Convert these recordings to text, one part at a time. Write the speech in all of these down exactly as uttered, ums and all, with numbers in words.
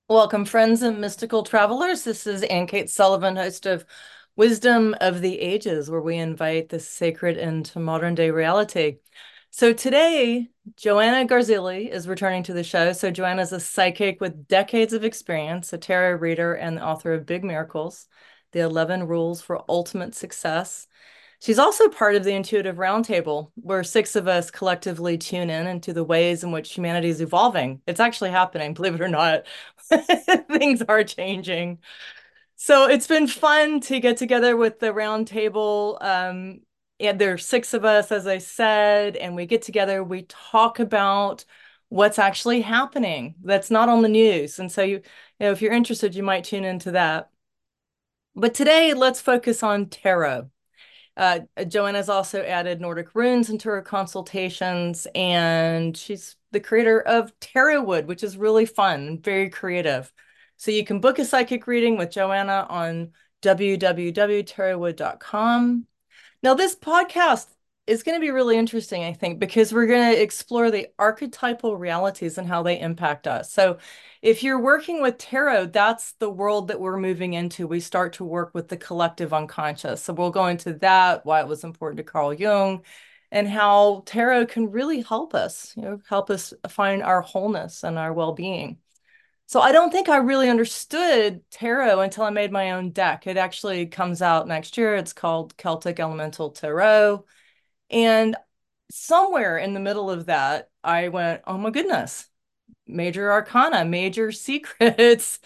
Welcome, friends and mystical travelers. This is Ann Kate Sullivan, host of Wisdom of the Ages, where we invite the sacred into modern day reality. So today, Joanna Garzilli is returning to the show. So Joanna is a psychic with decades of experience, a tarot reader, and the author of Big Miracles, The eleven Rules for Ultimate Success. She's also part of the Intuitive Roundtable, where six of us collectively tune in into the ways in which humanity is evolving. It's actually happening, believe it or not. Things are changing. So it's been fun to get together with the roundtable. Um, and there's six of us, as I said, and we get together, we talk about what's actually happening that's not on the news. And so you, you know, if you're interested, you might tune into that. But today, let's focus on tarot. Uh, Joanna's also added Nordic runes into her consultations, and she's the creator of Tarot Wood, which is really fun and very creative. So you can book a psychic reading with Joanna on w w w dot tarot wood dot com. Now, this podcast is going to be really interesting, I think, because we're going to explore the archetypal realities and how they impact us. So, if you're working with tarot, that's the world that we're moving into. We start to work with the collective unconscious. So, we'll go into that, why it was important to Carl Jung, and how tarot can really help us, you know, help us find our wholeness and our well-being. So I don't think I really understood tarot until I made my own deck. It actually comes out next year. It's called Celtic Elemental Tarot. And somewhere in the middle of that, I went, oh my goodness, major arcana, major secrets.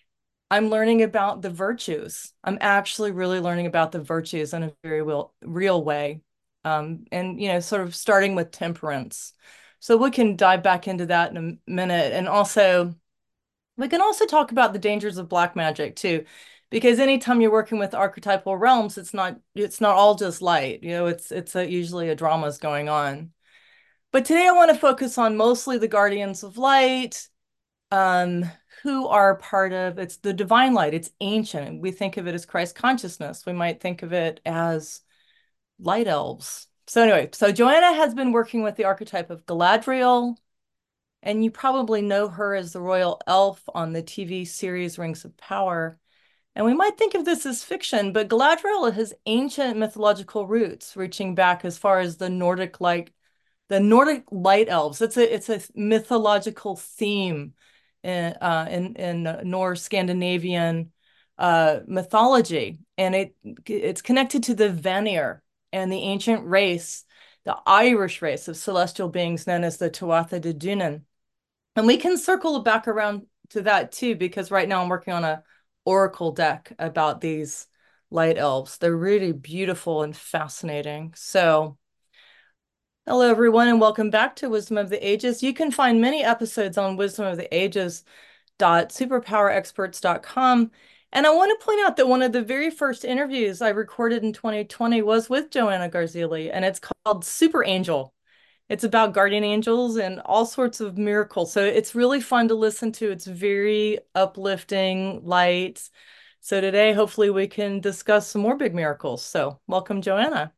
I'm learning about the virtues. I'm actually really learning about the virtues in a very real, real way. Um, and, you know, sort of starting with temperance. So we can dive back into that in a minute. And also, we can also talk about the dangers of black magic too, because anytime you're working with archetypal realms, it's not it's not all just light. You know, it's it's a, usually a drama is going on. But today I want to focus on mostly the guardians of light, um, who are part of it's the divine light. It's ancient. We think of it as Christ consciousness. We might think of it as light elves. So anyway, so Joanna has been working with the archetype of Galadriel, and you probably know her as the royal elf on the T V series Rings of Power. And we might think of this as fiction, but Galadriel has ancient mythological roots reaching back as far as the Nordic like the Nordic light elves. It's a it's a mythological theme in uh, in in Norse Scandinavian uh, mythology, and it it's connected to the Vanir and the ancient race, the Irish race of celestial beings known as the Tuatha De Danann. And we can circle back around to that too, because right now I'm working on a oracle deck about these light elves. They're really beautiful and fascinating. So, hello everyone, and welcome back to Wisdom of the Ages. You can find many episodes on wisdom of the ages dot superpower experts dot com. And I want to point out that one of the very first interviews I recorded in twenty twenty was with Joanna Garzilli, and it's called Super Angel. It's about guardian angels and all sorts of miracles. So it's really fun to listen to. It's very uplifting, light. So today, hopefully, we can discuss some more big miracles. So welcome, Joanna.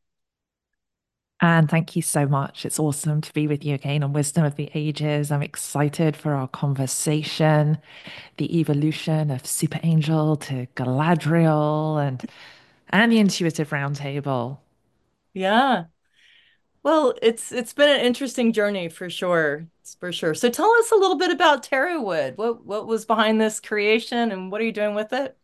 And thank you so much. It's awesome to be with you again on Wisdom of the Ages. I'm excited for our conversation, the evolution of Super Angel to Galadriel and and the Intuitive Roundtable. Yeah. Well, it's it's been an interesting journey for sure. It's for sure. So tell us a little bit about Tarot Wood. What what was behind this creation and what are you doing with it?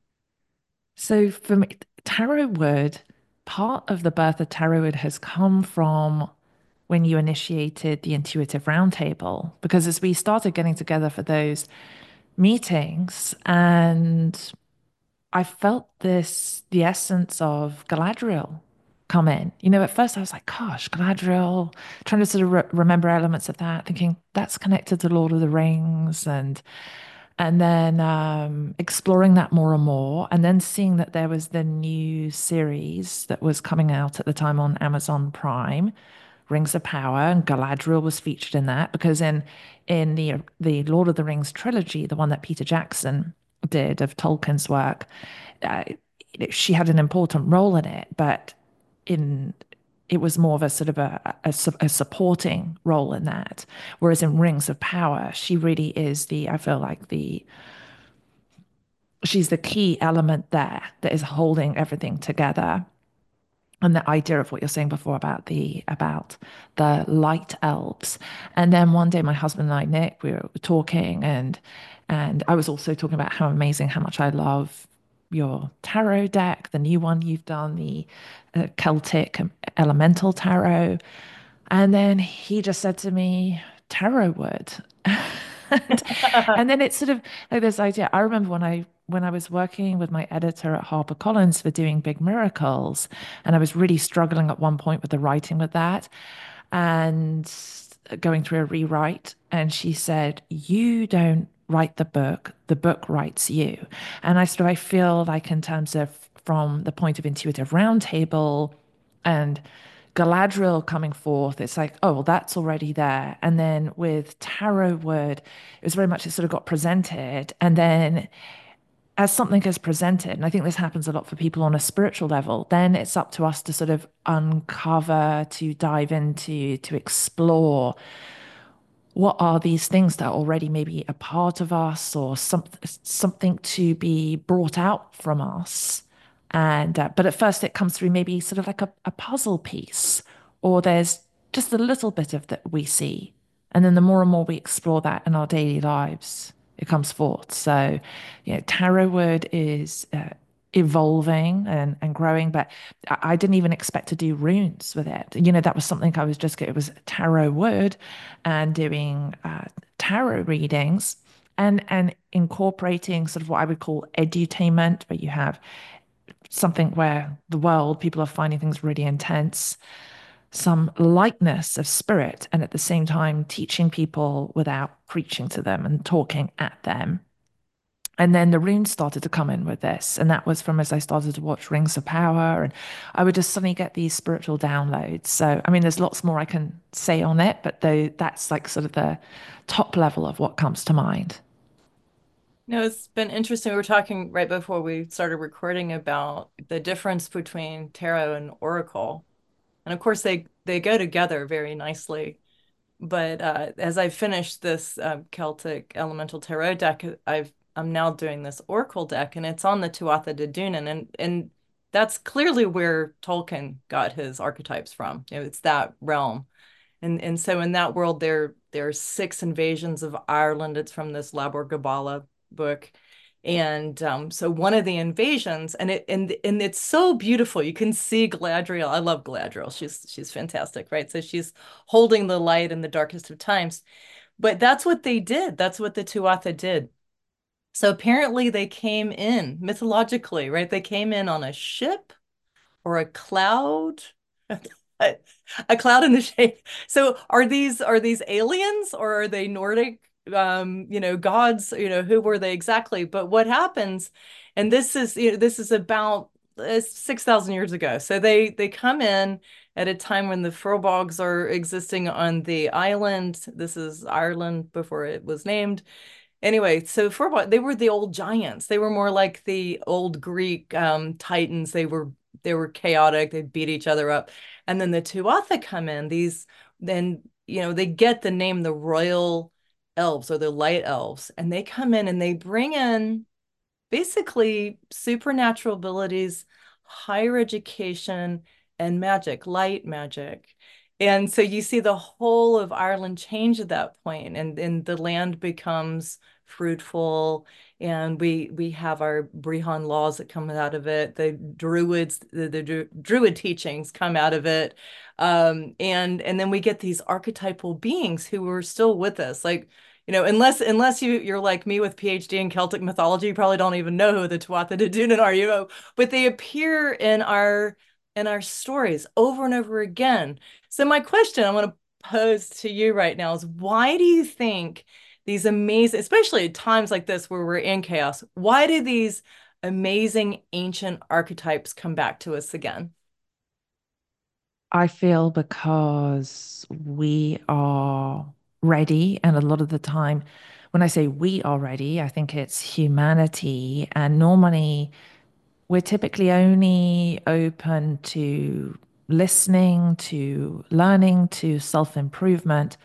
So for me, Tarot Wood, part of the birth of Tarot Wood has come from when you initiated the Intuitive Roundtable, because as we started getting together for those meetings and I felt this, the essence of Galadriel come in. You know, at first I was like, gosh, Galadriel, trying to sort of re remember elements of that, thinking that's connected to Lord of the Rings and and then um, exploring that more and more, and then seeing that there was the new series that was coming out at the time on Amazon Prime, Rings of Power, and Galadriel was featured in that because in in the the Lord of the Rings trilogy, the one that Peter Jackson did of Tolkien's work, uh, she had an important role in it, but in it was more of a sort of a, a, a supporting role in that. Whereas in Rings of Power, she really is the, I feel like the, she's the key element there that is holding everything together. And the idea of what you're saying before about the about the light elves. And then one day my husband and I, Nick, we were talking and and I was also talking about how amazing, how much I love your tarot deck, the new one you've done, the uh, Celtic Elemental Tarot. And then he just said to me, tarot wood. and, and then it's sort of like this idea. I remember when I when I was working with my editor at HarperCollins for doing Big Miracles, and I was really struggling at one point with the writing with that and going through a rewrite. And she said, you don't write the book, the book writes you. And I sort of I feel like in terms of from the point of Intuitive Roundtable and Galadriel coming forth, it's like, oh, well, that's already there. And then with Tarot Word, it was very much it sort of got presented. And then as something is presented, and I think this happens a lot for people on a spiritual level, then it's up to us to sort of uncover, to dive into, to explore what are these things that are already maybe a part of us or some, something to be brought out from us. And uh, but at first it comes through maybe sort of like a, a puzzle piece, or there's just a little bit of that we see. And then the more and more we explore that in our daily lives, it comes forth. So, you know, tarot word is uh, evolving and, and growing, but I, I didn't even expect to do runes with it. You know, that was something I was just, it was tarot word and doing uh, tarot readings and and incorporating sort of what I would call edutainment, where you have something where the world, people are finding things really intense, some lightness of spirit, and at the same time teaching people without preaching to them and talking at them. And then the runes started to come in with this. And that was from as I started to watch Rings of Power. And I would just suddenly get these spiritual downloads. So, I mean, there's lots more I can say on it, but though that's like sort of the top level of what comes to mind. No, it's been interesting. We were talking right before we started recording about the difference between tarot and oracle. And of course, they they go together very nicely. But uh, as I finished this uh, Celtic Elemental Tarot deck, I've I'm now doing this Oracle deck, and it's on the Tuatha De Danann, and and that's clearly where Tolkien got his archetypes from. You know, it's that realm. And and so in that world, there there are six invasions of Ireland. It's from this Labor Gabála book. And um, so one of the invasions, and it and and it's so beautiful. You can see Galadriel. I love Galadriel. She's she's fantastic, right? So she's holding the light in the darkest of times. But that's what they did. That's what the Tuatha did. So apparently they came in mythologically, right? They came in on a ship or a cloud, a, a cloud in the shape. So are these are these aliens or are they Nordic um, you know, gods, you know, who were they exactly? But what happens, and this is, you know, this is about uh, six thousand years ago. So they they come in at a time when the Furbolgs are existing on the island. This is Ireland before it was named. Anyway, so for they were the old giants. They were more like the old Greek um, Titans. They were they were chaotic. They beat each other up. And then the Tuatha come in. These then you know they get the name the Royal Elves or the Light Elves, and they come in and they bring in basically supernatural abilities, higher education, and magic, light magic. And so you see the whole of Ireland change at that point, and, and the land becomes fruitful, and we we have our Brehon laws that come out of it. The Druids, the, the Druid teachings come out of it, um, and and then we get these archetypal beings who are still with us, like you know, unless unless you you're like me with PhD in Celtic mythology, you probably don't even know who the Tuatha De Danann are, you know, but they appear in our in our stories over and over again. So my question I want to pose to you right now is why do you think these amazing, especially at times like this where we're in chaos, why do these amazing ancient archetypes come back to us again? I feel because we are ready, and a lot of the time, when I say we are ready, I think it's humanity. And normally, we're typically only open to listening, to learning, to self-improvement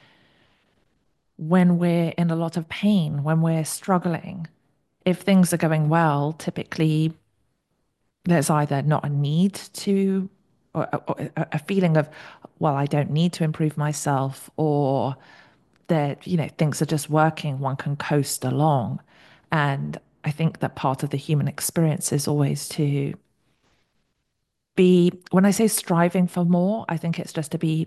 when we're in a lot of pain, when we're struggling. If things are going well, typically there's either not a need to, or, or a a feeling of, well, I don't need to improve myself, or that, you know, things are just working, one can coast along. And I think that part of the human experience is always to be, when I say striving for more, I think it's just to be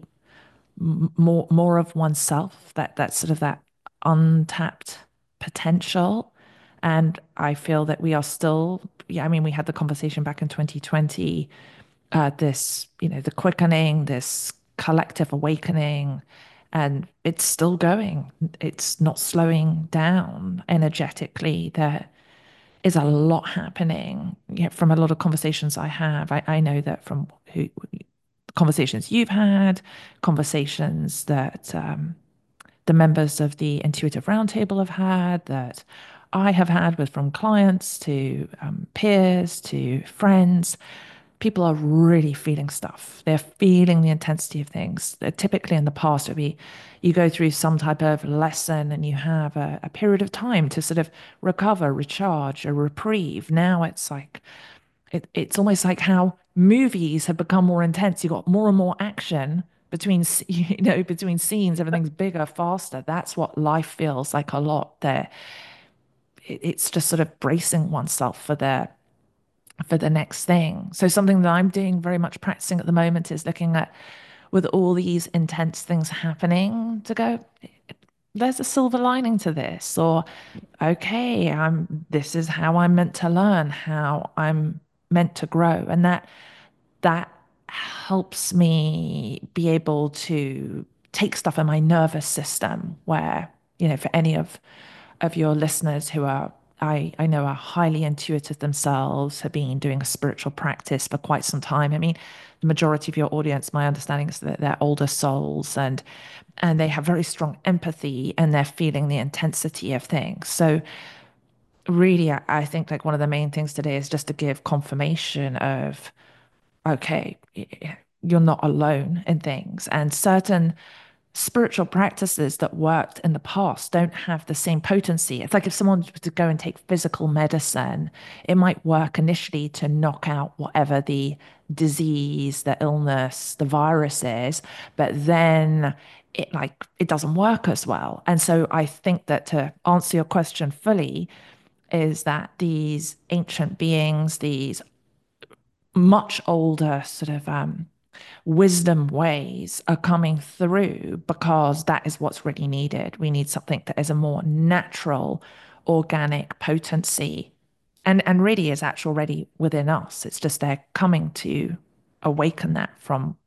more more of oneself, that that sort of that untapped potential. And I feel that we are still, yeah, I mean, we had the conversation back in twenty twenty, uh, this, you know, the quickening, this collective awakening, and it's still going. It's not slowing down energetically. There is a lot happening. Yeah, from a lot of conversations I have, I, I know that from who conversations you've had, conversations that um, the members of the Intuitive Roundtable have had, that I have had with from clients to um, peers to friends. People are really feeling stuff. They're feeling the intensity of things. They're typically in the past, it would be you go through some type of lesson and you have a, a period of time to sort of recover, recharge, a reprieve. Now it's like, it, it's almost like how movies have become more intense. You've got more and more action between, you know, between scenes, everything's bigger, faster. That's what life feels like a lot there. It, it's just sort of bracing oneself for the for the next thing. So something that I'm doing very much practicing at the moment is looking at, with all these intense things happening, to go, there's a silver lining to this, or okay, I'm this is how I'm meant to learn, how I'm meant to grow. And that that helps me be able to take stuff in my nervous system where, you know, for any of of your listeners who are, I, I know, are highly intuitive themselves, have been doing a spiritual practice for quite some time. I mean, the majority of your audience, my understanding is that they're older souls, and and they have very strong empathy, and they're feeling the intensity of things. So really, I, I think like one of the main things today is just to give confirmation of, okay, you're not alone in things. And certain spiritual practices that worked in the past don't have the same potency. It's like if someone was to go and take physical medicine, it might work initially to knock out whatever the disease, the illness, the virus is, but then it like it doesn't work as well. And so I think that, to answer your question fully, is that these ancient beings, these much older sort of um, wisdom ways are coming through, because that is what's really needed. We need something that is a more natural, organic potency, and and really is actually already within us. It's just they're coming to awaken that from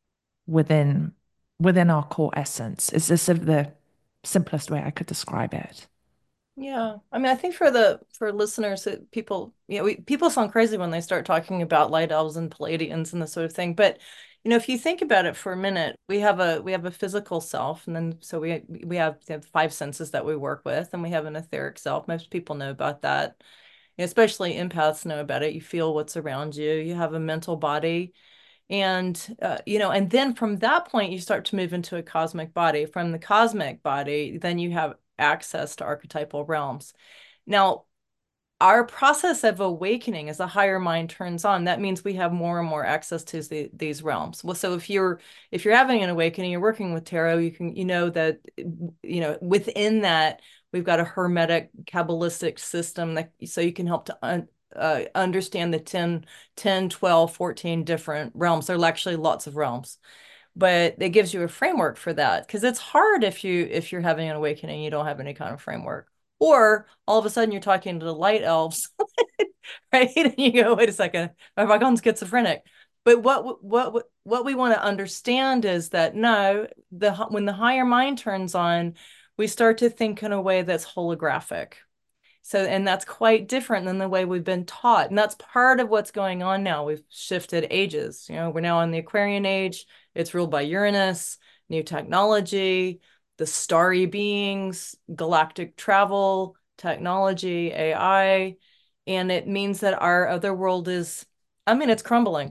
within within our core essence. Is this the simplest way I could describe it? Yeah. I mean, I think for the for listeners that people, you know, we, people sound crazy when they start talking about light elves and Pleiadians and this sort of thing. But, you know, if you think about it for a minute, we have a we have a physical self, and then so we we have, we have five senses that we work with, and we have an etheric self. Most people know about that. Especially empaths know about it. You feel what's around you. You have a mental body. And, uh, you know, and then from that point, you start to move into a cosmic body. From the cosmic body, then you have access to archetypal realms. Now, our process of awakening as the higher mind turns on, that means we have more and more access to the, these realms. Well, so if you're if you're having an awakening, you're working with tarot, you can, you know, that, you know, within that, we've got a hermetic kabbalistic system that, so you can help to un, uh, understand the ten, ten, twelve, fourteen different realms. There are actually lots of realms, but it gives you a framework for that, because it's hard if you if you're having an awakening, you don't have any kind of framework, or all of a sudden you're talking to the light elves, right? And you go, wait a second, have I gone schizophrenic? But what what what we want to understand is that, no, the when the higher mind turns on, we start to think in a way that's holographic. So, and that's quite different than the way we've been taught. And that's part of what's going on now. We've shifted ages. You know, we're now in the Aquarian age. It's ruled by Uranus, new technology, the starry beings, galactic travel, technology, A I. And it means that our other world is, I mean, it's crumbling.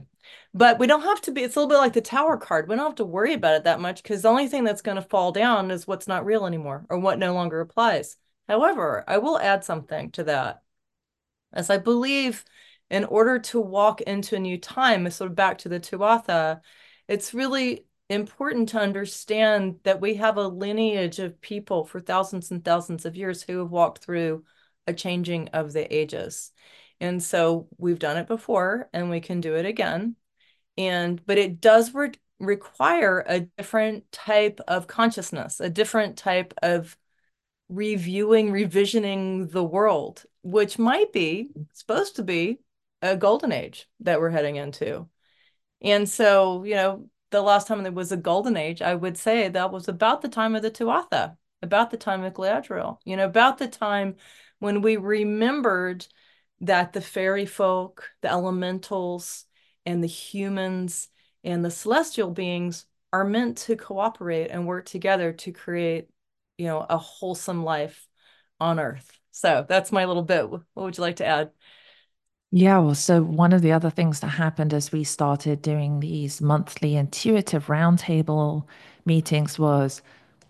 But we don't have to be, it's a little bit like the tower card. We don't have to worry about it that much because the only thing that's going to fall down is what's not real anymore or what no longer applies. However, I will add something to that, as I believe in order to walk into a new time, sort of back to the Tuatha, it's really important to understand that we have a lineage of people for thousands and thousands of years who have walked through a changing of the ages. And so we've done it before and we can do it again. And but it does re require a different type of consciousness, a different type of reviewing, revisioning the world, which might be supposed to be a golden age that we're heading into. And so, you know, the last time there was a golden age, I would say that was about the time of the Tuatha, about the time of Galadriel, you know, about the time when we remembered that the fairy folk, the elementals, and the humans and the celestial beings are meant to cooperate and work together to create, you know, a wholesome life on Earth. So that's my little bit. What would you like to add? Yeah, well, so one of the other things that happened as we started doing these monthly intuitive roundtable meetings was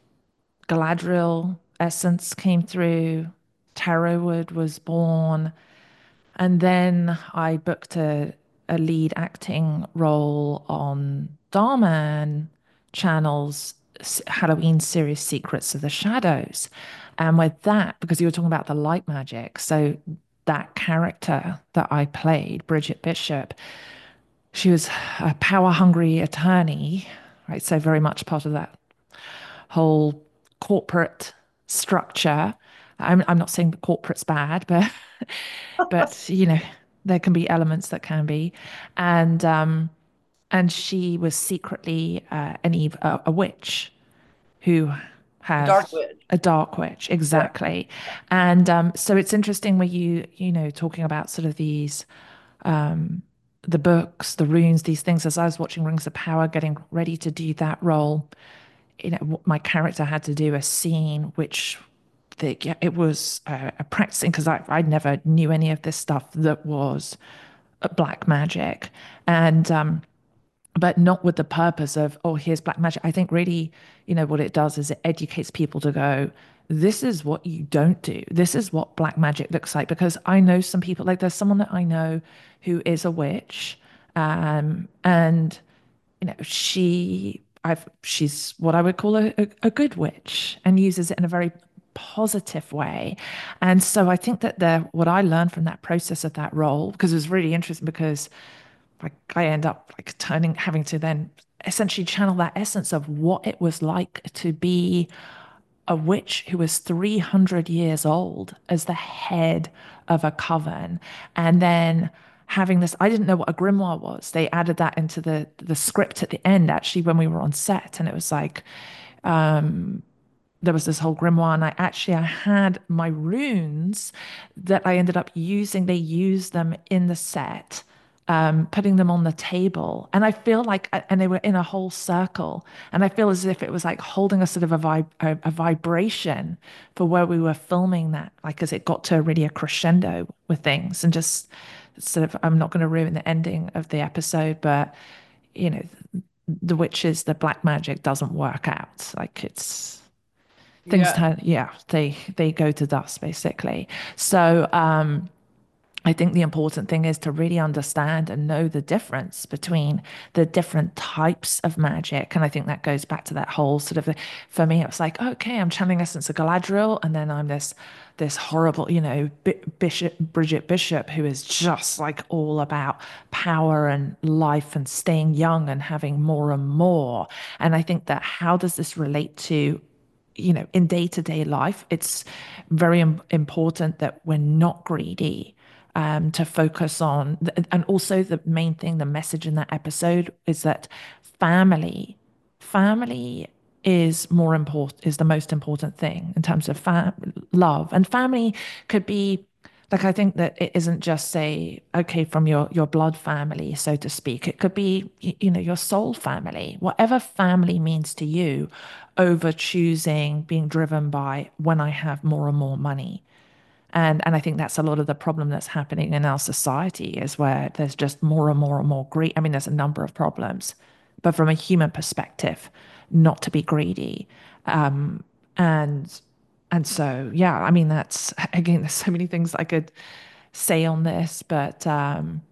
Galadriel essence came through, Tarrowwood was born, and then I booked a, a lead acting role on Darman Channel's Halloween series Secrets of the Shadows. And with that, because you were talking about the light magic, so that character that I played, Bridget Bishop, she was a power hungry attorney, right? So very much part of that whole corporate structure. I'm, I'm not saying the corporate's bad, but but you know there can be elements that can be, and um, and she was secretly uh, an eve a, a witch who A had dark witch. a dark witch Yeah. exactly, and um, so it's interesting where you you know talking about sort of these the books, the runes, these things. As I was watching Rings of Power, getting ready to do that role, you know, my character had to do a scene which the, yeah, it was uh, a practicing because I, I never knew any of this stuff that was uh, black magic. And um, but not with the purpose of, oh, here's black magic. I think really, you know, what it does is it educates people to go, this is what you don't do. This is what black magic looks like. Because I know some people, like there's someone that I know who is a witch, um, and you know, she I've she's what I would call a, a, a good witch and uses it in a very positive way. And so I think that the what I learned from that process of that role, because it was really interesting because like I end up like turning having to then essentially channel that essence of what it was like to be a witch who was three hundred years old as the head of a coven. And then having this, I didn't know what a grimoire was. They added that into the, the script at the end, actually, when we were on set. And it was like, there was this whole grimoire, and I actually I had my runes that I ended up using. They used them in the set, um, putting them on the table, and I feel like, and they were in a whole circle, and I feel as if it was like holding a sort of a vib a, a vibration for where we were filming that, like as it got to really a crescendo with things, and just sort of I'm not going to ruin the ending of the episode, but you know, the witches, the black magic doesn't work out. Like it's things Yeah. turn, yeah, they they go to dust basically. So um I think the important thing is to really understand and know the difference between the different types of magic. And I think that goes back to that whole sort of, for me, it was like, okay, I'm channeling essence of Galadriel, and then I'm this this horrible, you know, Bishop Bridget Bishop, who is just like all about power and life and staying young and having more and more. And I think that how does this relate to you know, in day to day life, it's very im- important that we're not greedy, um, to focus on. th- And also, the main thing, the message in that episode is that family, family is more important, is the most important thing in terms of fa- love. And family could be like, I think that it isn't just say, okay, from your your blood family, so to speak. It could be, y- you know, your soul family, whatever family means to you, over choosing being driven by when I have more and more money. And and I think that's a lot of the problem that's happening in our society is where there's just more and more and more greed. I mean, there's a number of problems, but from a human perspective, not to be greedy. Um, and and so yeah, I mean that's again, there's so many things I could say on this, but um,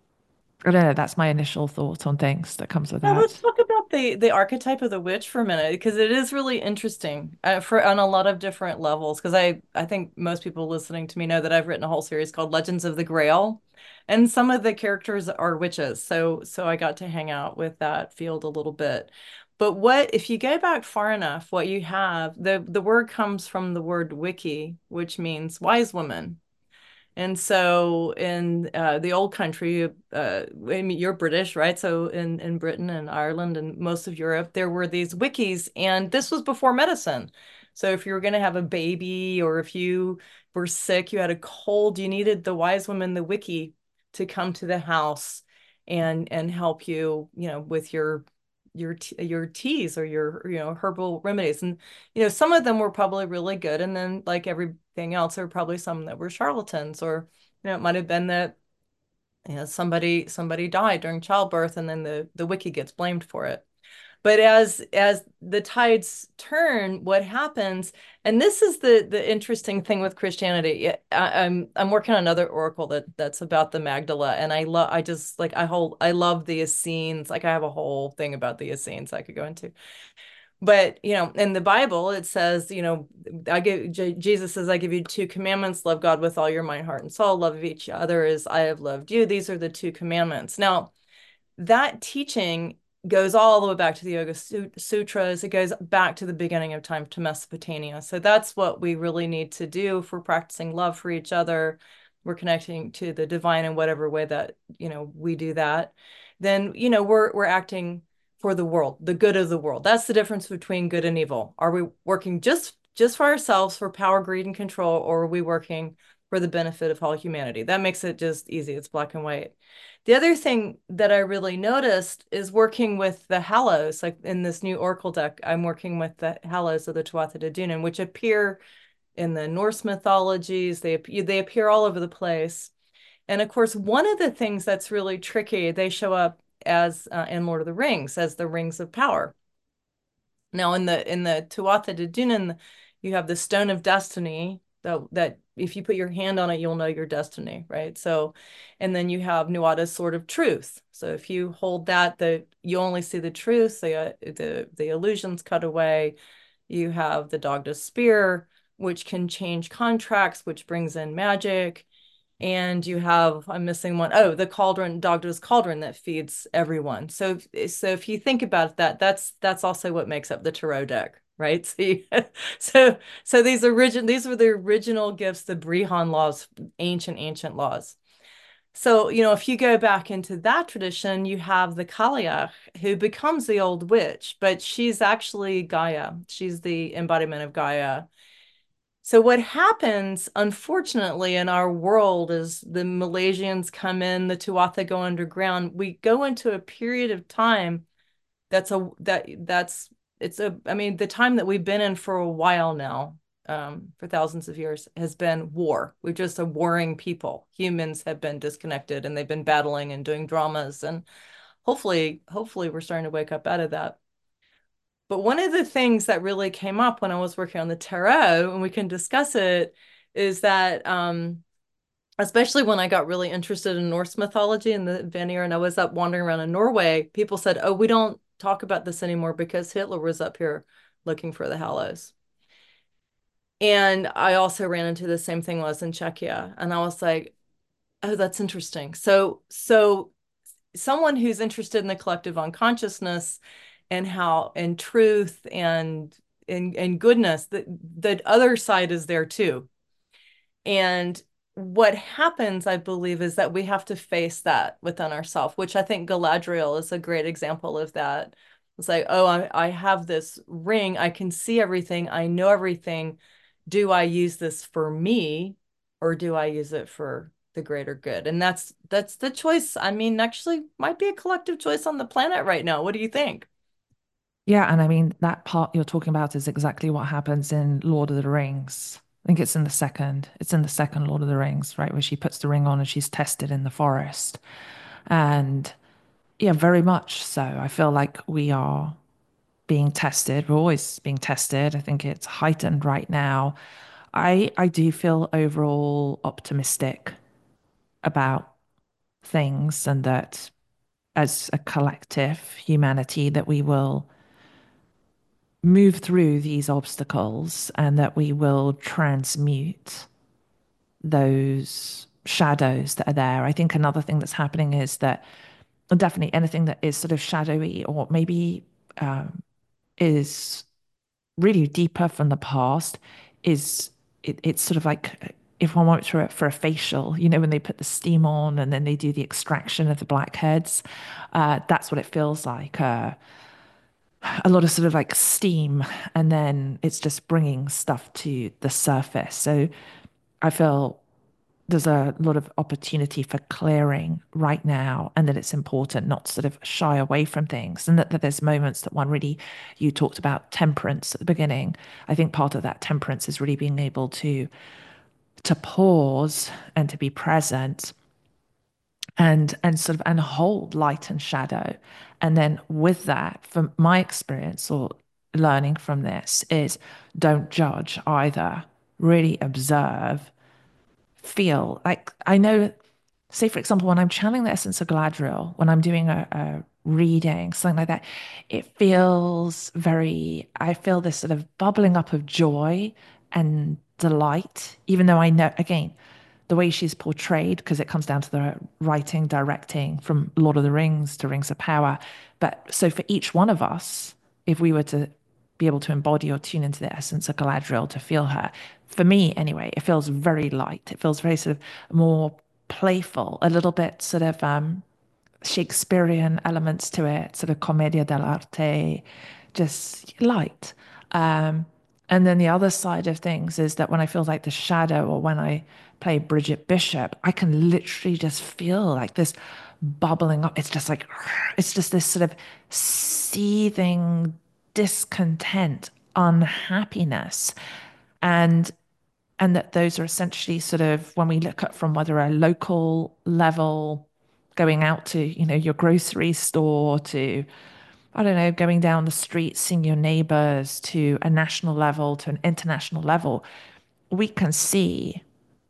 I don't know, that's my initial thought on things that comes with Now let's that. talk about the the archetype of the witch for a minute because it is really interesting uh, for on a lot of different levels. Because I I think most people listening to me know that I've written a whole series called Legends of the Grail, and some of the characters are witches. So so I got to hang out with that field a little bit. But what if you go back far enough, what you have, the the word comes from the word wiki, which means wise woman. And so in uh, the old country, uh, I mean, you're British, right? So in, in Britain and Ireland and most of Europe, there were these wikis, and this was before medicine. So if you were going to have a baby or if you were sick, you had a cold, you needed the wise woman, the wiki, to come to the house and and help you, you know, with your your your teas or your you know herbal remedies. And you know some of them were probably really good, and then like everything else there were probably some that were charlatans, or you know it might have been that you know somebody somebody died during childbirth and then the the wiki gets blamed for it. But as as the tides turn, what happens, and this is the the interesting thing with Christianity. Yeah, I, I'm I'm working on another oracle that that's about the Magdala, and I love I just like I hold I love the Essenes. Like I have a whole thing about the Essenes I could go into. But you know, in the Bible, it says, you know, I give J Jesus says, I give you two commandments: love God with all your mind, heart, and soul. Love of each other as I have loved you. These are the two commandments. Now, that teaching goes all the way back to the Yoga Sutras. It goes back to the beginning of time to Mesopotamia. So that's what we really need to do for practicing love for each other. We're connecting to the divine in whatever way that, you know, we do that. Then, you know, we're we're acting for the world, the good of the world. That's the difference between good and evil. Are we working just just for ourselves for power, greed, and control, or are we working for the benefit of all humanity? That makes it just easy. It's black and white. The other thing that I really noticed is working with the Hallows, like in this new Oracle deck, I'm working with the Hallows of the Tuatha De Danann, which appear in the Norse mythologies. They, they appear all over the place. And of course, one of the things that's really tricky, they show up as uh, in Lord of the Rings as the rings of power. Now, in the in the Tuatha De Danann, you have the Stone of Destiny that that if you put your hand on it, you'll know your destiny, right? So, and then you have Nuada's Sword of Truth. So if you hold that, the you only see the truth. The uh, the the illusions cut away. You have the Dagda Spear, which can change contracts, which brings in magic. And you have, I'm missing one. Oh, the cauldron, Dagda's cauldron that feeds everyone. So, so if you think about that, that's that's also what makes up the tarot deck, right? So, you, so, so these origin, these were the original gifts, the Brehon laws, ancient, ancient laws. So, you know, if you go back into that tradition, you have the Cailleach who becomes the old witch, but she's actually Gaia. She's the embodiment of Gaia. So what happens, unfortunately, in our world is the Malaysians come in, the Tuatha go underground. We go into a period of time that's a that that's it's a I mean, the time that we've been in for a while now, um, for thousands of years, has been war. We're just a warring people. Humans have been disconnected and they've been battling and doing dramas, and hopefully, hopefully we're starting to wake up out of that. But one of the things that really came up when I was working on the tarot, and we can discuss it, is that um, especially when I got really interested in Norse mythology and the Vanir, and I was up wandering around in Norway, people said, "Oh, we don't talk about this anymore because Hitler was up here looking for the Hallows." And I also ran into the same thing when I was in Czechia, and I was like, "Oh, that's interesting." So, so someone who's interested in the collective unconsciousness and how and truth and and and goodness, that the other side is there too. And what happens, I believe, is that we have to face that within ourselves, which I think Galadriel is a great example of that. It's like, oh, I, I have this ring, I can see everything, I know everything. Do I use this for me, or do I use it for the greater good? And that's that's the choice. I mean, actually might be a collective choice on the planet right now. What do you think? Yeah, and I mean that part you're talking about is exactly what happens in Lord of the Rings. think it's in the second. It's in the second Lord of the Rings, right, where she puts the ring on and she's tested in the forest. And yeah, very much so. I feel like we are being tested. We're always being tested. I think it's heightened right now. I I do feel overall optimistic about things and that as a collective humanity that we will move through these obstacles and that we will transmute those shadows that are there. I think another thing that's happening is that definitely anything that is sort of shadowy or maybe um, is really deeper from the past is it, it's sort of like if one went through it for a facial, you know, when they put the steam on and then they do the extraction of the blackheads, uh, that's what it feels like. Uh, a lot of sort of like steam, and then it's just bringing stuff to the surface. So I feel there's a lot of opportunity for clearing right now, and that it's important not to sort of shy away from things, and that, that there's moments that one really, you talked about temperance at the beginning. I think part of that temperance is really being able to to pause and to be present and and sort of and hold light and shadow. And then with that, from my experience or learning from this is don't judge either. Really observe, feel like I know, say for example, when I'm channeling the essence of Galadriel, when I'm doing a, a reading, something like that, it feels very, I feel this sort of bubbling up of joy and delight, even though I know, again, the way she's portrayed, because it comes down to the writing, directing from Lord of the Rings to Rings of Power. But so for each one of us, if we were to be able to embody or tune into the essence of Galadriel to feel her, for me anyway, it feels very light. It feels very sort of more playful, a little bit sort of um, Shakespearean elements to it, sort of commedia dell'arte, just light. Um, and then the other side of things is that when I feel like the shadow or when I play Bridget Bishop, I can literally just feel like this bubbling up. It's just like, it's just this sort of seething discontent, unhappiness. And and that those are essentially sort of when we look at from whether a local level going out to you know your grocery store to I don't know going down the street seeing your neighbors to a national level to an international level, we can see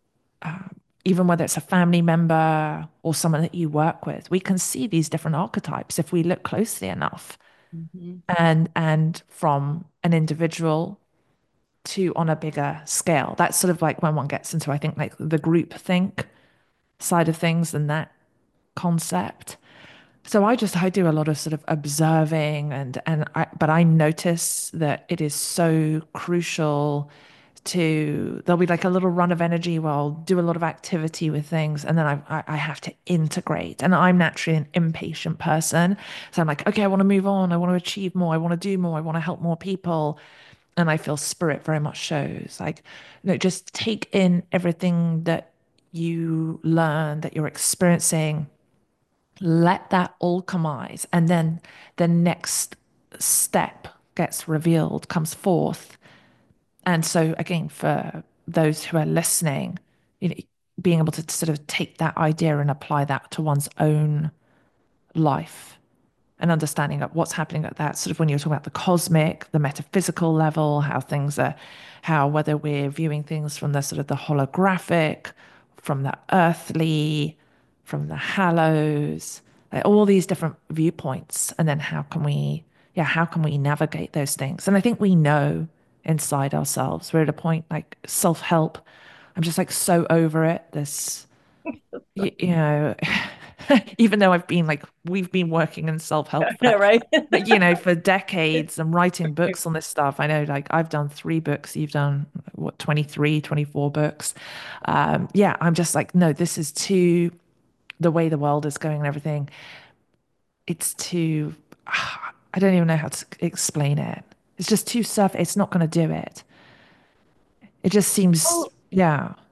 even whether it's a family member or someone that you work with, we can see these different archetypes if we look closely enough. Mhm. And and from an individual to on a bigger scale. That's sort of like when one gets into, I think, like the group think side of things and that concept. So I just I do a lot of sort of observing and and I but I notice that it is so crucial to there'll be like a little run of energy where I'll do a lot of activity with things and then I I, I have to integrate. And I'm naturally an impatient person. So I'm like, okay, I want to move on, I want to achieve more, I want to do more, I want to help more people. And I feel spirit very much shows like, you know, just take in everything that you learn, that you're experiencing, let that alchemize, and then the next step gets revealed, comes forth. And so, again, for those who are listening, you know, being able to sort of take that idea and apply that to one's own life and understanding of what's happening at that sort of when you're talking about the cosmic, the metaphysical level, how things are, how whether we're viewing things from the sort of the holographic, from the earthly, from the hallows, like all these different viewpoints, and then how can we, yeah, how can we navigate those things? And I think we know inside ourselves. We're at a point like self-help. I'm just like so over it. This you, you know, even though I've been like, we've been working in self-help for, Right? you know, for decades and writing books on this stuff. I know, like, I've done three books, you've done what, twenty-three, twenty-four books. Um, yeah, I'm just like, no, this is too, the way the world is going and everything. It's too, I don't even know how to explain it. It's just too surf. It's not going to do it. It just seems, Well, yeah.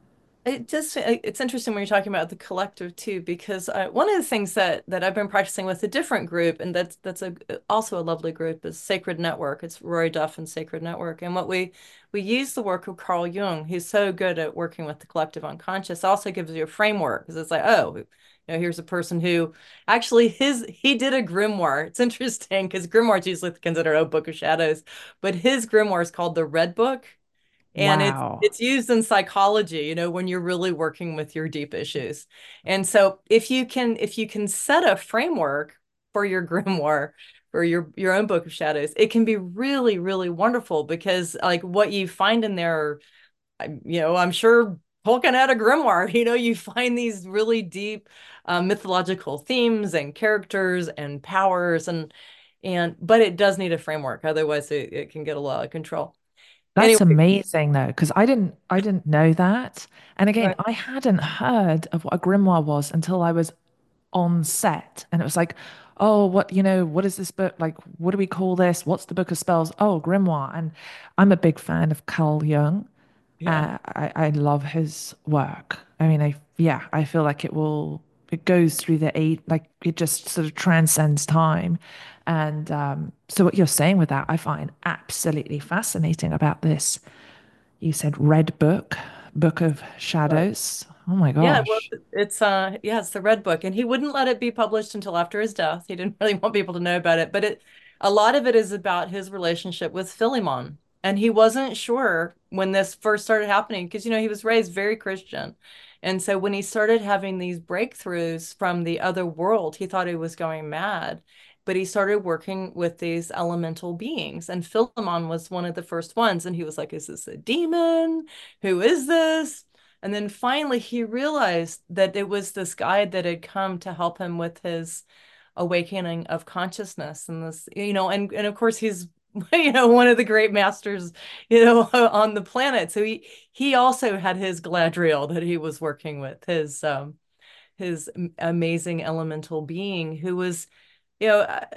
It just it's interesting when you're talking about the collective too, because I, one of the things that that I've been practicing with a different group, and that's that's a also a lovely group, is Sacred Network. It's Rory Duff and Sacred Network, and what we we use the work of Carl Jung, who's so good at working with the collective unconscious, also gives you a framework because it's like, oh, you know, here's a person who actually his he did a grimoire. It's interesting because grimoire is usually considered a book of shadows, but his grimoire is called the Red Book. And it's Wow. it's used in psychology, you know, when you're really working with your deep issues. And so if you can if you can set a framework for your grimoire or your your own book of shadows, it can be really, really wonderful because like what you find in there, you know, I'm sure Tolkien had a grimoire, you know, you find these really deep uh, mythological themes and characters and powers and and but it does need a framework, otherwise it, it can get a lot of control. That's Anyway, amazing though, because I didn't I didn't know that. And again, right. I hadn't heard of what a grimoire was until I was on set. And it was like, oh, what, you know, what is this book? Like, what do we call this? What's the book of spells? Oh, grimoire. And I'm a big fan of Carl Jung. Yeah. Uh, I, I love his work. I mean, I, yeah, I feel like it will, it goes through the eight, like it just sort of transcends time. And um, so what you're saying with that, I find absolutely fascinating about this. You said Red Book, Book of Right. Shadows. Oh my Yeah, well, gosh. it's uh yeah, it's the Red Book, and he wouldn't let it be published until after his death. He didn't really want people to know about it, but it a lot of it is about his relationship with Philemon. And he wasn't sure when this first started happening because you know he was raised very Christian. And so when he started having these breakthroughs from the other world, he thought he was going mad. But he started working with these elemental beings, and Philemon was one of the first ones. And he was like, "Is this a demon? Who is this?" And then finally, he realized that it was this guide that had come to help him with his awakening of consciousness. And this, you know, and, and of course, he's, you know, one of the great masters, you know, on the planet. So he, he also had his Gladriel that he was working with, his, um, his amazing elemental being who was you know, uh,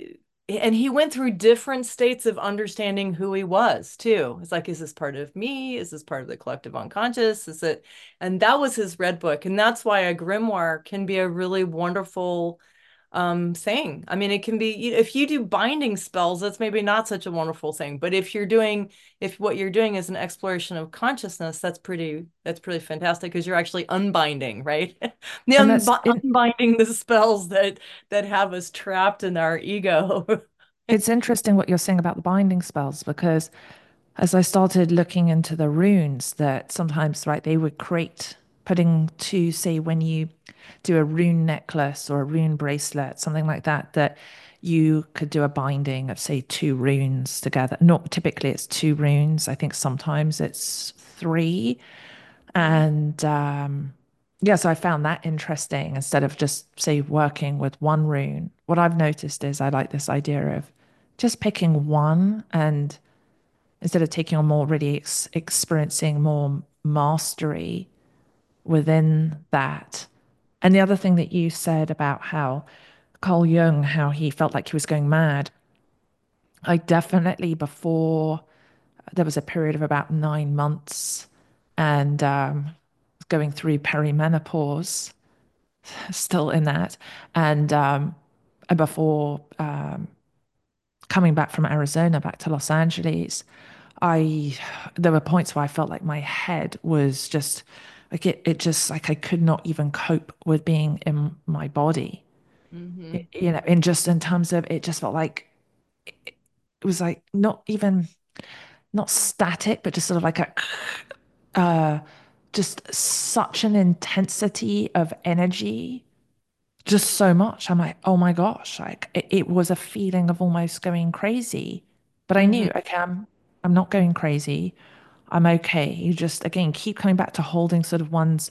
and he went through different states of understanding who he was too. It's like, is this part of me? Is this part of the collective unconscious? Is it? And that was his red book. And that's why a grimoire can be a really wonderful um thing. I mean, it can be if you do binding spells, that's maybe not such a wonderful thing. But if you're doing if what you're doing is an exploration of consciousness, that's pretty that's pretty fantastic because you're actually unbinding, right? The And that's unbi in, unbinding the spells that that have us trapped in our ego. it's interesting what you're saying about the binding spells because as I started looking into the runes, that sometimes, right, they would create putting to say when you do a rune necklace or a rune bracelet, something like that, that you could do a binding of say two runes together. Not typically it's two runes. I think sometimes it's three. And um yeah, so I found that interesting instead of just say working with one rune. What I've noticed is I like this idea of just picking one and instead of taking on more, really ex- experiencing more mastery within that. And the other thing that you said about how Carl Jung, how he felt like he was going mad, I definitely, before there was a period of about nine months and um, going through perimenopause, still in that, and um, before um, coming back from Arizona back to Los Angeles, I there were points where I felt like my head was just like it, it just like I could not even cope with being in my body. Hmm. Y- You know, in just in terms of it just felt like it, it was like not even not static, but just sort of like a uh just such an intensity of energy, just so much. I'm like, oh my gosh, like it, it was a feeling of almost going crazy. But I Hmm. knew, okay, I'm I'm not going crazy. I'm okay. You just again keep coming back to holding sort of one's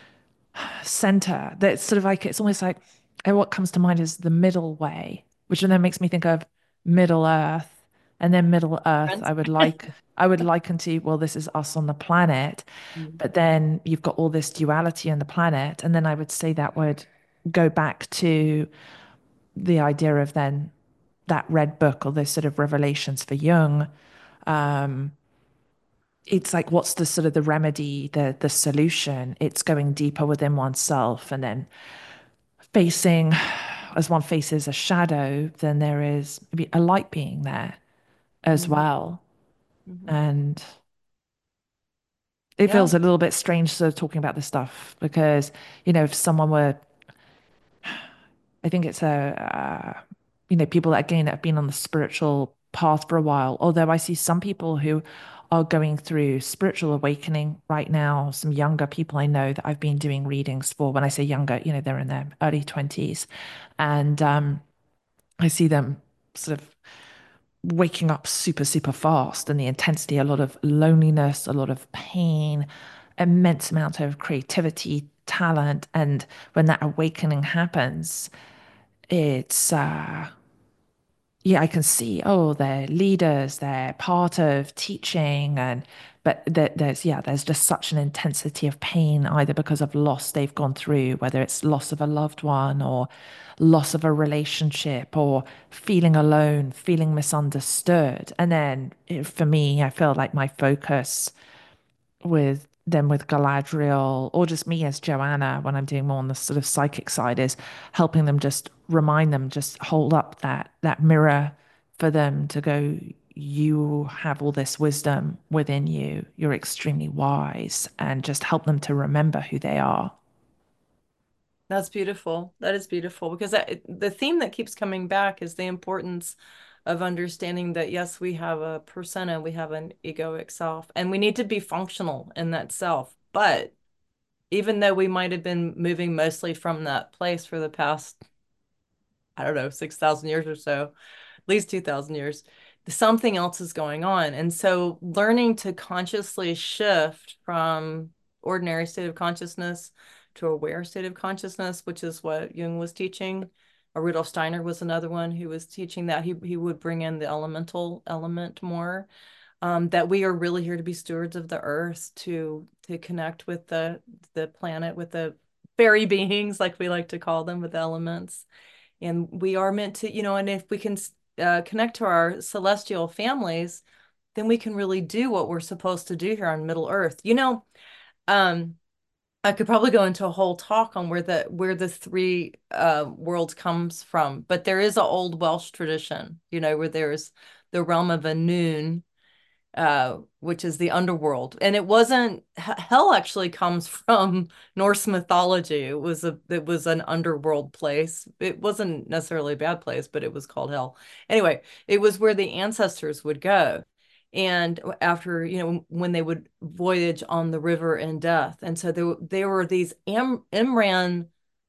center. That's sort of like it's almost like and what comes to mind is the middle way, which then makes me think of Middle Earth. And then Middle Earth, Friends. I would like I would liken to, well, this is us on the planet, but then you've got all this duality on the planet. And then I would say that would go back to the idea of then that red book or those sort of revelations for Jung, it's like what's the sort of the remedy, the the solution? It's going deeper within oneself and then facing, as one faces a shadow, then there is maybe a light being there as Hmm. well. Hmm. And it Yeah, feels a little bit strange sort of talking about this stuff because, you know, if someone were, I think it's a, uh, you know, people that again that have been on the spiritual path for a while. Although I see some people who are going through spiritual awakening right now, some younger people I know that I've been doing readings for. When I say younger, you know, they're in their early twenties. And um, I see them sort of waking up super, super fast and the intensity, a lot of loneliness, a lot of pain, immense amount of creativity, talent. And when that awakening happens, it's uh yeah, I can see, oh, they're leaders, they're part of teaching, and but there, there's yeah, there's just such an intensity of pain, either because of loss they've gone through, whether it's loss of a loved one or loss of a relationship or feeling alone, feeling misunderstood. And then eh, for me, I feel like my focus with them with Galadriel or just me as Joanna when I'm doing more on the sort of psychic side is helping them just remind them, just hold up that that mirror for them to go, you have all this wisdom within you. You're extremely wise, and just help them to remember who they are. that's beautiful. That is beautiful because that, the theme that keeps coming back is the importance of understanding that yes, we have a persona, we have an egoic self, and we need to be functional in that self. But even though we might have been moving mostly from that place for the past, I don't know, six thousand years or so, at least two thousand years, something else is going on. And so learning to consciously shift from ordinary state of consciousness to aware state of consciousness, which is what Jung was teaching. Or Rudolf Steiner was another one who was teaching that he he would bring in the elemental element more. Um, that we are really here to be stewards of the earth, to to connect with the the planet, with the fairy beings, like we like to call them, with the elements, and we are meant to, you know, and if we can uh, connect to our celestial families, then we can really do what we're supposed to do here on Middle Earth. You know, um, I could probably go into a whole talk on where the where the three uh, worlds comes from, but there is an old Welsh tradition, you know, where there's the realm of Annwn, uh, which is the underworld. And it wasn't hell actually comes from Norse mythology. It was a it was an underworld place. It wasn't necessarily a bad place, but it was called hell. Anyway, it was where the ancestors would go. And after, you know, when they would voyage on the river in death. And so there, there were these Am Imran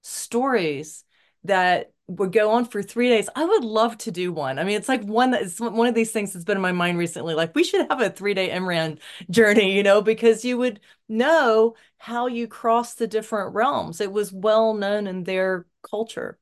stories that would go on for three days. I would love to do one. I mean, it's like one that's one of these things that's been in my mind recently. Like we should have a three day Imran journey, you know, because you would know how you cross the different realms. It was well known in their culture.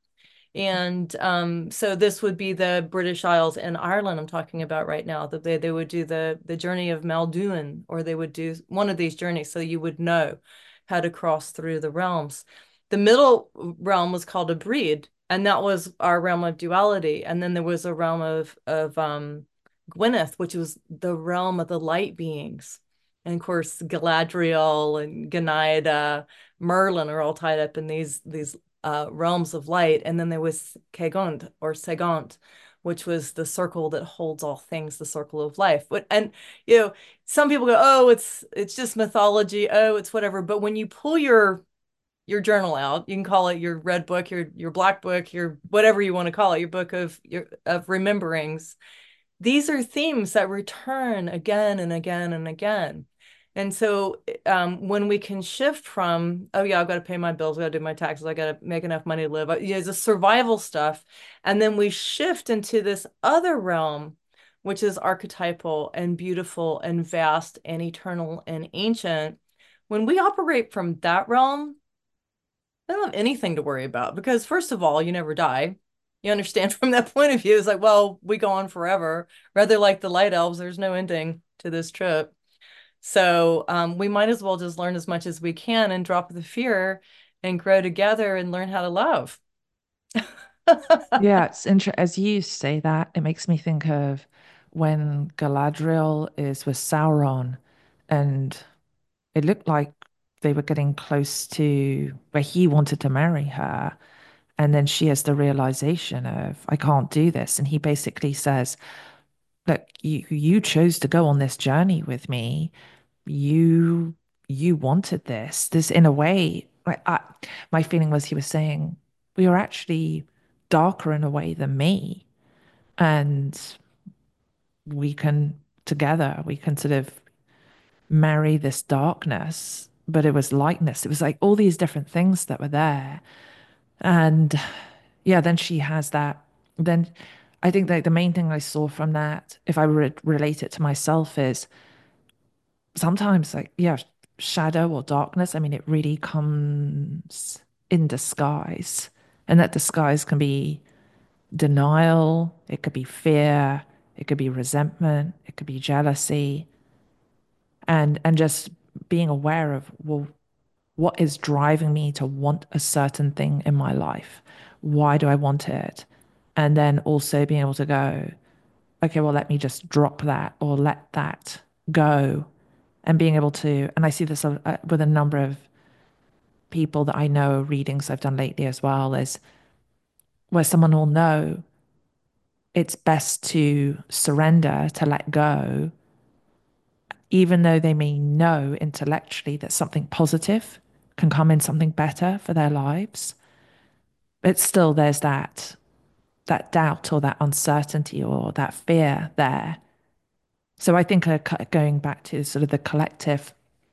And um, so this would be the British Isles and Ireland I'm talking about right now, that they, they would do the, the journey of Muldoon, or they would do one of these journeys so you would know how to cross through the realms. The middle realm was called a breed, and that was our realm of duality. And then there was a realm of, of um, Gwyneth, which was the realm of the light beings. And of course, Galadriel and Ganaida, Merlin are all tied up in these these uh, realms of light. And then there was Kegont or Segont, which was the circle that holds all things, the circle of life. But and you know, some people go, oh, it's it's just mythology, oh, it's whatever. But when you pull your your journal out, you can call it your red book, your your black book, your whatever you want to call it, your book of your of rememberings, these are themes that return again and again and again. And so um, when we can shift from, oh yeah, I've got to pay my bills, I got to do my taxes, I got to make enough money to live, you know, the survival stuff. And then we shift into this other realm, which is archetypal and beautiful and vast and eternal and ancient. When we operate from that realm, I don't have anything to worry about because, first of all, you never die. You understand from that point of view, it's like, well, we go on forever. Rather like the light elves, there's no ending to this trip. So um, we might as well just learn as much as we can and drop the fear and grow together and learn how to love. Yeah, it's interesting. As you say that, it makes me think of when Galadriel is with Sauron And it looked like they were getting close to where he wanted to marry her. And then she has the realization of, I can't do this. And he basically says, look, you you chose to go on this journey with me. You you wanted this. This in a way, I, I, my feeling was he was saying, we are actually darker in a way than me. And we can together, we can sort of marry this darkness, but it was lightness. It was like all these different things that were there. And yeah, then she has that. Then I think that the main thing I saw from that, if I would relate it to myself, is sometimes like, yeah, shadow or darkness. I mean, it really comes in disguise. And that disguise can be denial, it could be fear, it could be resentment, it could be jealousy, and and just being aware of, well, what is driving me to want a certain thing in my life? Why do I want it? And then also being able to go, okay, well, let me just drop that or let that go. And being able to, and I see this uh, with a number of people that I know, readings I've done lately as well, is where someone will know it's best to surrender, to let go, even though they may know intellectually that something positive can come in, something better for their lives. But still, there's that that doubt or that uncertainty or that fear there. So I think uh, going back to sort of the collective,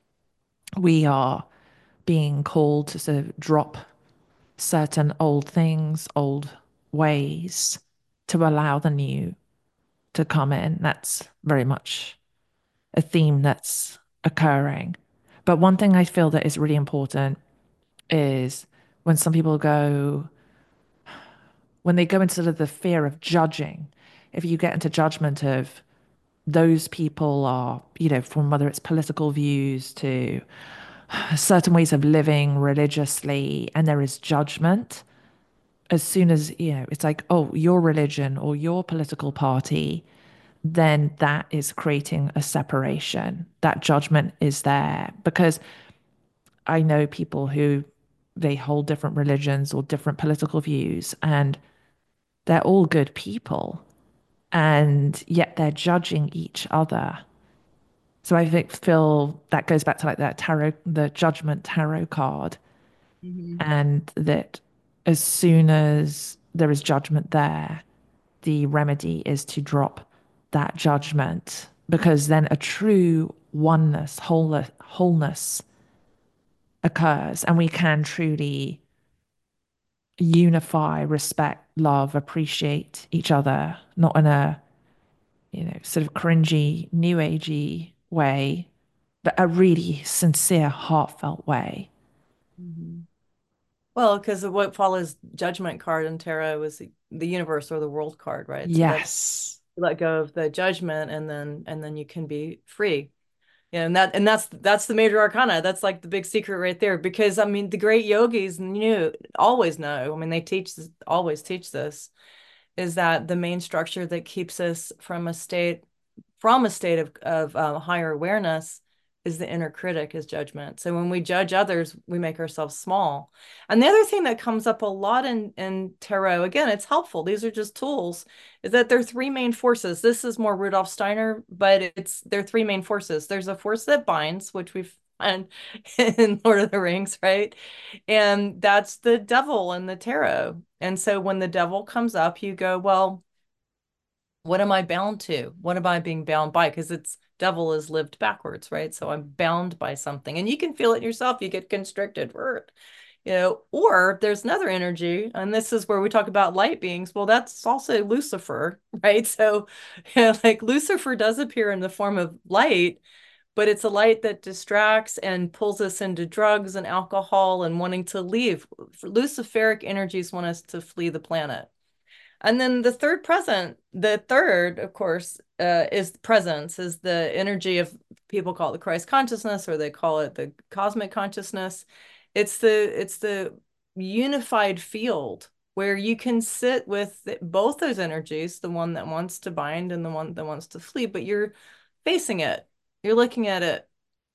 we are being called to sort of drop certain old things, old ways, to allow the new to come in. That's very much a theme that's occurring. But one thing I feel that is really important is when some people go, when they go into sort of the fear of judging, if you get into judgment of those people are, you know, from whether it's political views to certain ways of living religiously, and there is judgment, as soon as, you know, it's like, oh, your religion or your political party, then that is creating a separation. That judgment is there because I know people who they hold different religions or different political views, and they're all good people, and yet they're judging each other. So I think feel that goes back to like that tarot, the judgment tarot card, Mhm. and that as soon as there is judgment there, the remedy is to drop that judgment because then a true oneness, wholeness, wholeness occurs, and we can truly unify, respect, love, appreciate each other, not in a, you know, sort of cringy, new agey way, but a really sincere, heartfelt way. Mhm. Well, because what follows judgment card in tarot is the, the universe or the world card, right? So that's Yes. let go of the judgment and then and then you can be free. Yeah, and that and that's that's the major arcana. That's like the big secret right there. Because I mean, the great yogis knew always know. I mean, they teach this, always teach this, is that the main structure that keeps us from a state from a state of, of um, higher awareness is the inner critic, is judgment. So when we judge others, we make ourselves small. And the other thing that comes up a lot in, in tarot, again, it's helpful. These are just tools, is that there are three main forces. This is more Rudolf Steiner, but it's there are three main forces. There's a force that binds, which we've found in Lord of the Rings, right? And that's the devil in the tarot. And so when the devil comes up, you go, well, what am I bound to? What am I being bound by? Because it's devil is lived backwards, right? So I'm bound by something. And you can feel it yourself. You get constricted, hurt, you know, or there's another energy. And this is where we talk about light beings. Well, that's also Lucifer, right? So, you know, like Lucifer does appear in the form of light, but it's a light that distracts and pulls us into drugs and alcohol and wanting to leave. Luciferic energies want us to flee the planet. And then the third present, the third, of course, uh, is presence, is the energy of people call it the Christ consciousness, or they call it the cosmic consciousness. It's the it's the unified field where you can sit with both those energies, the one that wants to bind and the one that wants to flee, but you're facing it. You're looking at it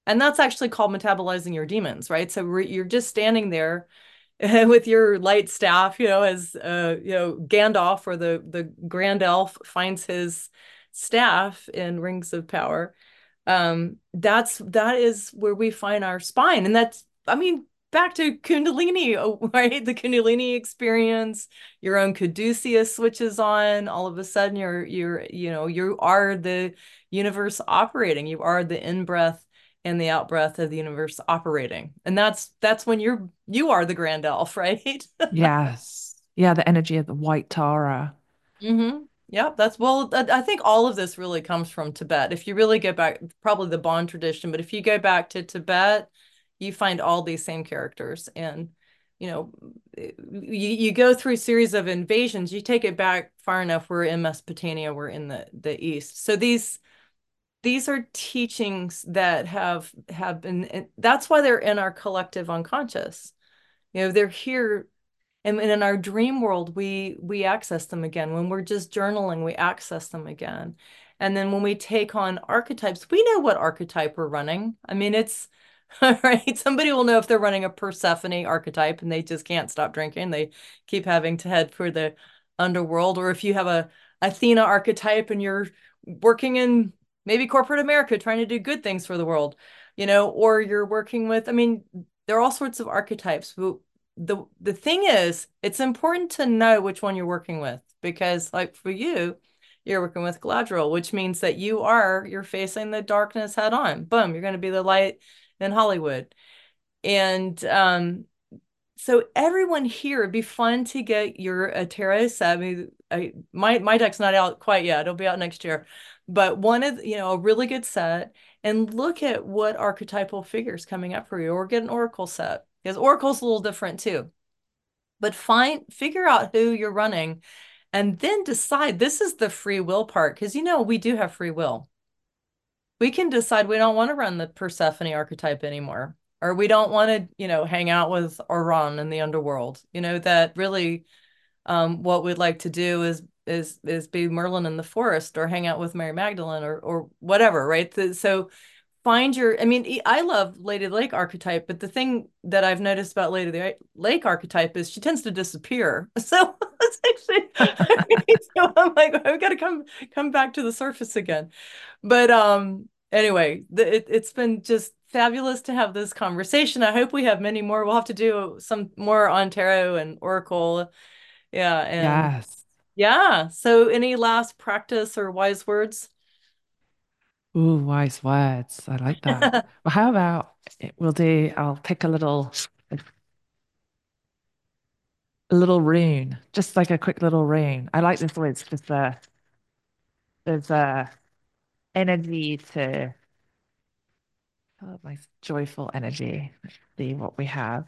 And that's actually called metabolizing your demons, right? So we're, you're just standing there with your light staff, you know, as uh, you know, Gandalf or the the grand elf finds his staff in Rings of Power. Um, that's that is where we find our spine, and that's, I mean, back to Kundalini, right? The Kundalini experience, your own Caduceus switches on. All of a sudden, you're you're you know you are the universe operating. You are the in breath and the out breath of the universe operating, and that's that's when you're you are the grand elf, right? Yes. Yeah, the energy of the white Tara. Mm-hmm. Yeah, that's well, I think all of this really comes from Tibet. If you really go back, probably the Bon tradition, but if you go back to Tibet, you find all these same characters. And, you know, you, you go through a series of invasions, you take it back far enough, we're in Mesopotamia, we're in the, the East. So these these are teachings that have have been, and that's why they're in our collective unconscious. You know, they're here, and, and in our dream world, we we access them again. When we're just journaling, we access them again. And then when we take on archetypes, we know what archetype we're running. I mean, it's right. Somebody will know if they're running a Persephone archetype and they just can't stop drinking. They keep having to head for the underworld. Or if you have a Athena archetype and you're working in maybe corporate America trying to do good things for the world, you know, or you're working with, I mean, there are all sorts of archetypes. The the thing is, it's important to know which one you're working with, because like for you, you're working with Galadriel, which means that you are you're facing the darkness head on. Boom, you're going to be the light in Hollywood. And um so everyone here, it'd be fun to get your uh, tarot set. I mean, I, my my deck's not out quite yet. It'll be out next year. But one of, you know, a really good set, and look at what archetypal figures coming up for you, or get an oracle set, because oracle's a little different too. But find figure out who you're running, and then decide, this is the free will part, because you know we do have free will. We can decide we don't want to run the Persephone archetype anymore, or we don't want to, you know, hang out with Oran in the underworld. You know, that really, um, what we'd like to do is is is be Merlin in the forest, or hang out with Mary Magdalene, or or whatever, right? So find your, I mean, I love Lady Lake archetype, but the thing that I've noticed about Lady Lake archetype is she tends to disappear. So it's actually, so I'm like, I've got to come come back to the surface again. But um, anyway, the, it, it's been just fabulous to have this conversation. I hope we have many more. We'll have to do some more on tarot and oracle. Yeah, and Yes. yeah. So any last practice or wise words? Ooh, wise words. I like that. Well, how about it- we'll do, I'll pick a little a little rune, just like a quick little rune. I like this way. It's just uh there's a energy to oh, nice joyful energy. Let's see what we have.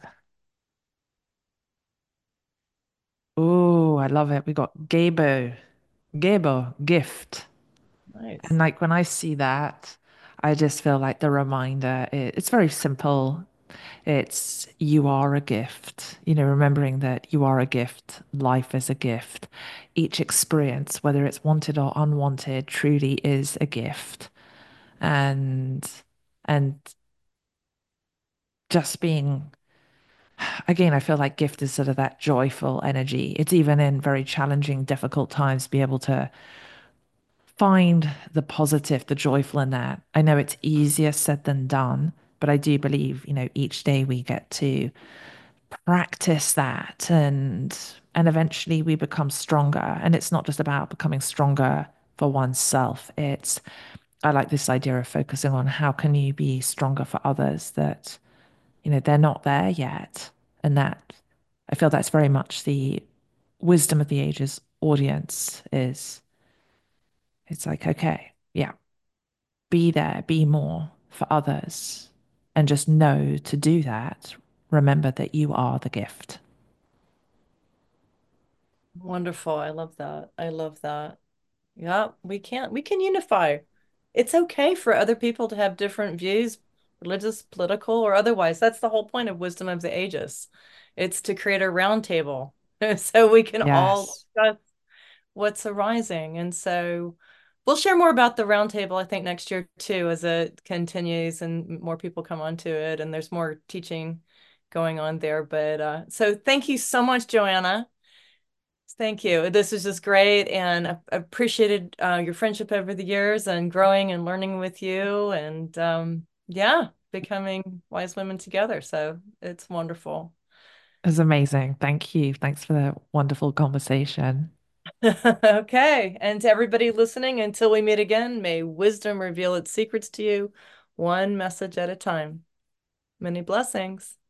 Oh, I love it. We got Gabo. Gabo, gift. And Nice. like when I see that, I just feel like the reminder, it, it's very simple. It's you are a gift, you know, remembering that you are a gift, life is a gift. Each experience, whether it's wanted or unwanted, truly is a gift. And and just being again, I feel like gift is sort of that joyful energy. It's even in very challenging, difficult times, be able to find the positive, the joyful in that. I know it's easier said than done, but I do believe, you know, each day we get to practice that and and eventually we become stronger. And it's not just about becoming stronger for oneself. It's I like this idea of focusing on how can you be stronger for others that, you know, they're not there yet. And that I feel that's very much the wisdom of the ages audience is it's like, okay, yeah, be there, be more for others, and just know to do that. Remember that you are the gift. Wonderful. I love that. I love that. Yeah, we can't, we can unify. It's okay for other people to have different views, religious, political, or otherwise. That's the whole point of Wisdom of the Ages. It's to create a round table so we can all Yes. discuss what's arising. And so, we'll share more about the roundtable, I think, next year too, as it continues and more people come onto it and there's more teaching going on there. But uh, so thank you so much, Joanna. Thank you. This is just great, and I appreciated uh, your friendship over the years and growing and learning with you, and um, yeah, becoming wise women together. So it's wonderful. It was amazing. Thank you. Thanks for the wonderful conversation. Okay. And to everybody listening, until we meet again, may wisdom reveal its secrets to you, one message at a time. Many blessings.